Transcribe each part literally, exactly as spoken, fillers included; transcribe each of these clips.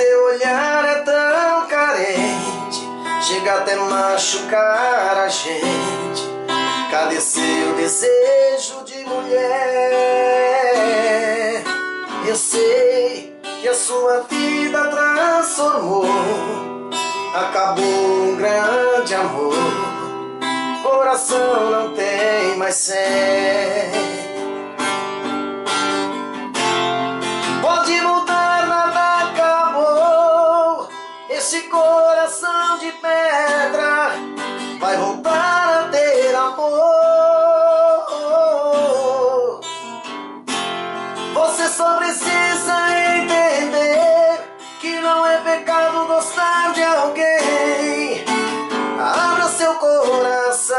seu olhar é tão carente, chega até machucar a gente. Cadê seu desejo de mulher? Eu sei que a sua vida transformou, acabou um grande amor. Coração não tem mais fé. Pode mudar, nada acabou. Esse coração de pedra vai voltar a ter amor. Você só precisa entender que não é pecado gostar de alguém. Abra seu coração,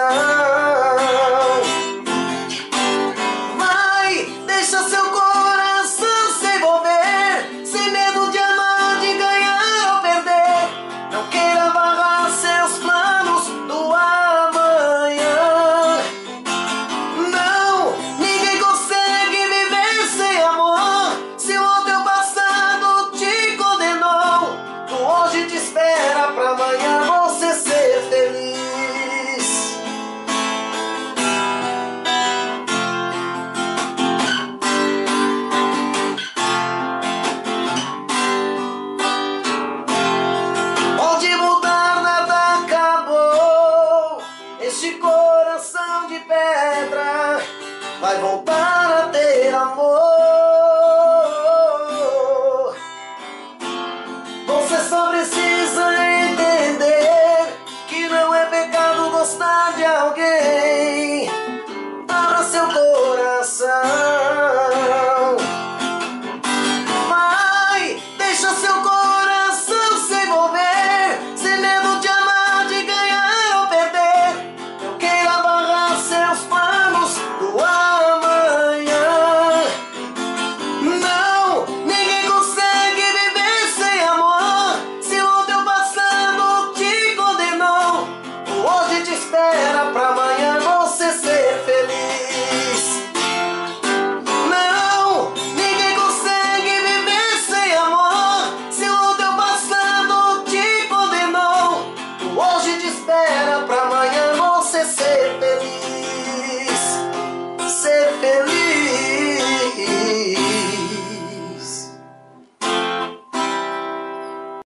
vai, deixa seu coração se envolver, sem medo de amar, de ganhar ou perder. Não queira barrar seus planos do amanhã. Não, ninguém consegue viver sem amor. Se o teu passado te condenou, o hoje te espera pra amanhã você ser feliz. Pode mudar, nada acabou. Este coração de pedra vai voltar a ter amor. Você só precisa entender que não é pecado gostar de alguém. Abra seu coração, vai, deixa seu coração